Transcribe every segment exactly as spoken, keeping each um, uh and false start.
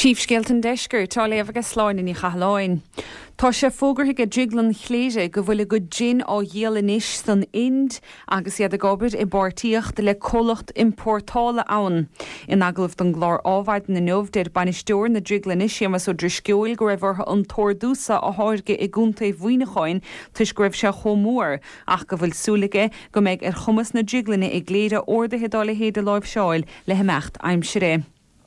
Príomhscéalta deisceir tá léamh agus sláin in chathláin. Tá sé fógartha go djiglan chléise go bhfuil go gin á dhéalanis san Ind agus iad a gobid i bartíocht le colacht importála ann. In aglah don glár ábhaid na nómh deir banisteúr na djiglanis sémas ó drisceúil go raibh an tórdúsa a háirge i gúnta bhuineáin tuis go raibh se chomór ach go bhfuil súlaige go méid ar chumas na djiglanine i gléide ordathe dála héad a láimh seáil le haimeacht aimsiré.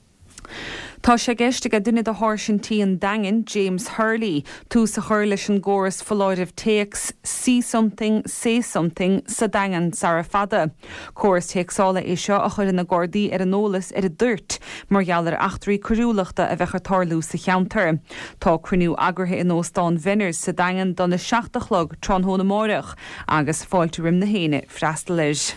Tá sé gceiste go duine a háirsintíí an dagan James Hurley tús a chuir leis an gcóras foláideh takes See Something, Say Something sa dagan sa fada. Córas teagsála é seo a chuir na Gardaí ar an nólas ar a dúirt mar gheallar achtarí cruúlachta a bheitchar tarlú sa cheantar. Tá cruniú agrathe in óstán Venners sa dagan don na seachtachlog tronthóna máireach agus fáilte rim na héine freastal leis.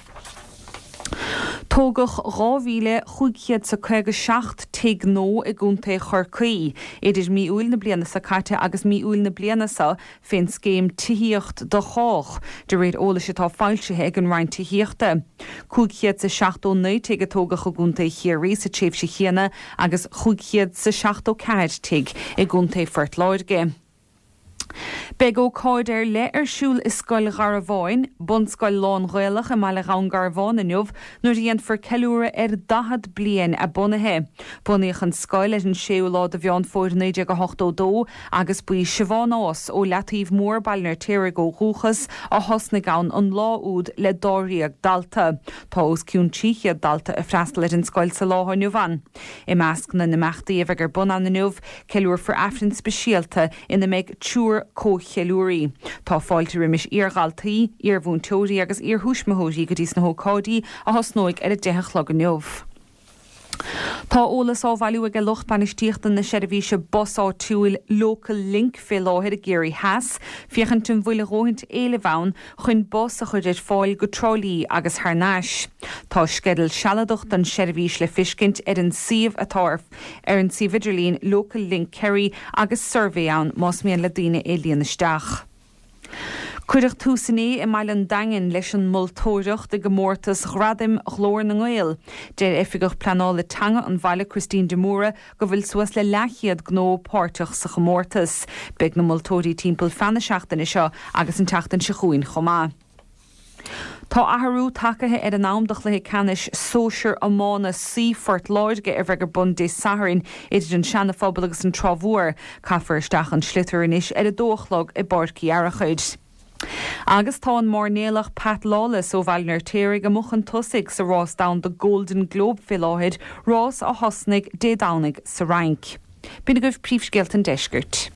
Tógach rámhíle chuigchiad sa chuige seacht teag nó i gúnta chorcaí. Idir mí úil na bliana sa caite agus mí úil na bliana sa féin scéim tííocht do chách, de réad óla sé tá fáiltethe ag an rein tííochta. Chuigchiad sa seachtó nuid teag a tógach a gúnta chéirí sa tréimh sé chéana agus chuigchiad sa seachtó ceid teag i gúnta fort láirge. Beg ó cáidir le ar siúl is scoil Gharabháin, bun scoil lán ghailach a meile rán Garbháin inniuh nuair dhéon for ceúra ar dahad blian a bunathe. Bunaíoch an scoil ar an séú lá a bheán fóir néide go hochtó dó agus buí sibháin ás ó leatíomh mór bailnar tíire go rúchas a hosna gán an láúd le dóiríag dalta. Tá os ciún tíchiad dalta a freastal ar an scoil sa láthniu bhain. I measc na na meachtaí a bheith gur bun an inniuh ceúr for afrin speisialta ina méid túr cóchealúirí. Tá fáilte rimis iarghaltaí, iarbhúntóirí agus iarthúsmathóirí go dtí na hócádaí a thosnóig ar a deithechlog an neomh. Tá ólas ábhailú ag lucht banistíochta na seirbhíse bus á túil Local Link fé láthir a géirí heas, fiochan tún bhuiile róhaint éile bhain chun bus a chuid fáil go trolí agus thnáis. Tá skedal sealadocht an seirbhís le fiscint ar an siomh atáirf ar an siomh idirlín Local Link Kerry agus survey ann más mian le daoine é líonaisteach. Cuireach túsaní i maill an dagan leis an multóireach de gomórtas ghradim chlór na nghail. Déir ifigach planála tanga an bhaile Christine de Moura go bhfuil suas le lechiad gnó páirteach sa gomórtas. Beg na multóirí timpeall fanna seachtain seo agus an teachtain se chuin chomá. Tá athrú takeithe ar an námdach le canis sóisiir amána sífort láirge ar bheith gur bun dé saharin idir an seanafobal agus an trámhór caafar isteach an sliotar inis ar a dóchlog i bordcí arachuid. Agus tá an mórnéalach Pat Lawless ó bhailnar téirigh go muchan tosaigh sa rás down the Golden Globe filáid rás a hosnig dé dánig sa rank. Bína goibh príomhscéalta deiscirt.